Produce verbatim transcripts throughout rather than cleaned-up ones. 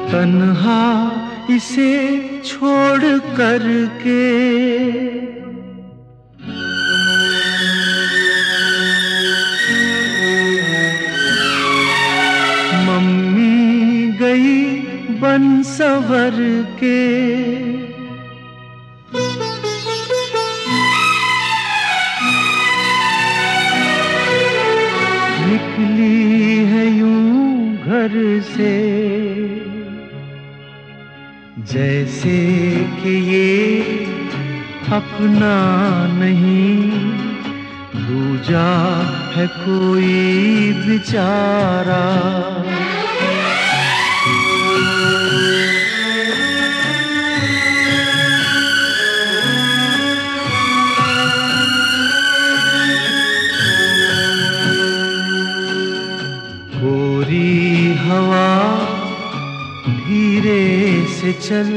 तन्हा इसे छोड़ कर के मम्मी गई बन संवर के। निकली है यूं घर से जैसे कि ये अपना नहीं, दूजा है कोई बेचारा। गोरी हवा धीरे से चल,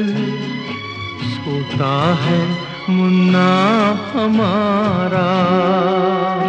सोता है मुन्ना हमारा।